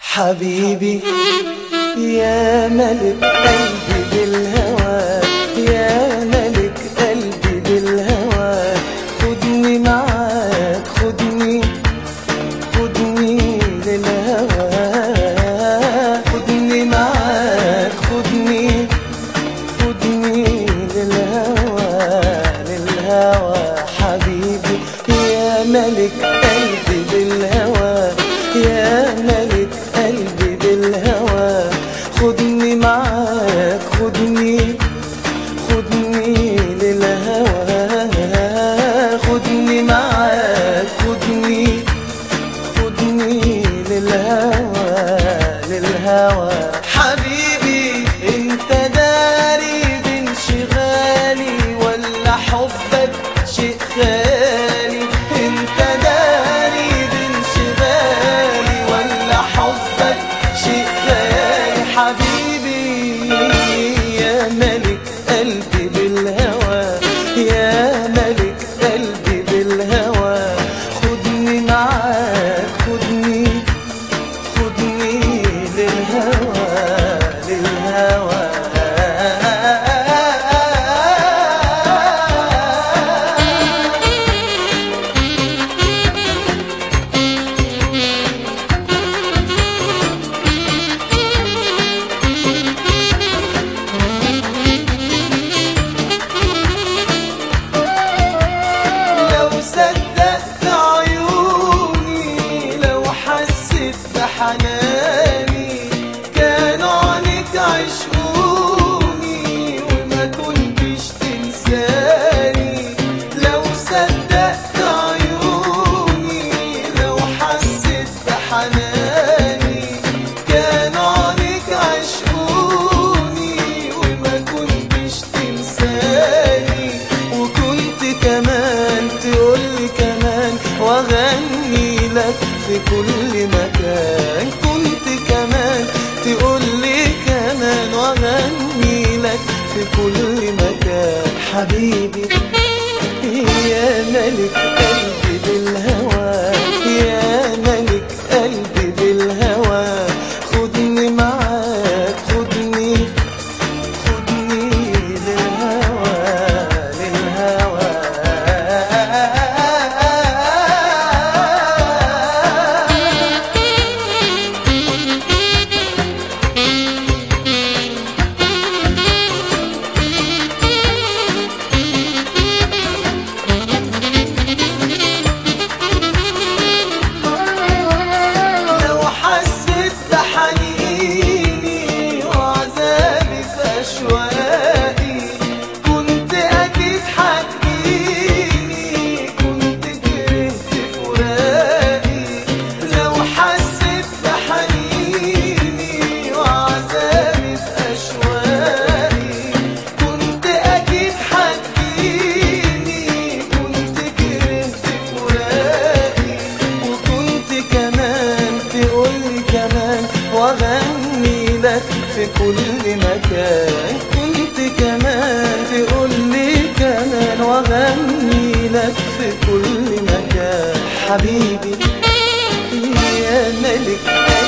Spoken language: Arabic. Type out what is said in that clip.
حبيبي يا ملك قلبي بالهوى، يا ملك قلبي بالهوى، خدني معاك خدني للهوى، خدني معاك خدني للهوى حبيبي يا ملك قلبي بالهوى، يا ملك قلبي بالهوى، خدني معاك خدني للهوى، خدني معاك خدني للهوى حبيبي انت داري بانشغالي ولا حبك شيء خالي، انت داري بانشغالي ولا حبك شيء خالي، حبيبي يا ملك قلبي بالهوى، يا ملك قلبي بالهوى، خدني معاك خدني للهوى لو صدقت عيوني، لو حسيت بحناني، كانوا عنك عشقوني وما كنتش تنساني، لو صدقت عيوني، لو حسيت بحناني، كانوا عنك عشقوني وما كنتش تنساني، وكنت كمان تقولي كمان واغني لك في كل مكان، كنت كمان تقولي كمان واغني لك في كل مكان، حبيبي يا ملك قلبي بالهوى، يا ملك قلبي بالهوى، خدني معاك خدني للهوى لو حسيت بحنيني وعذابي في أشواقي، كنت أكيد حتجيني، كنت كرهت فراقي، لو حسيت بحنيني وعذابي في أشواقي، كنت أكيد حتجيني، كنت كرهت فراقي، وكنت كمان تقولي كمان واغني لك في كل مكان، كنت كمان تقولي كمان واغني لك في كل مكان، حبيبي يا ملك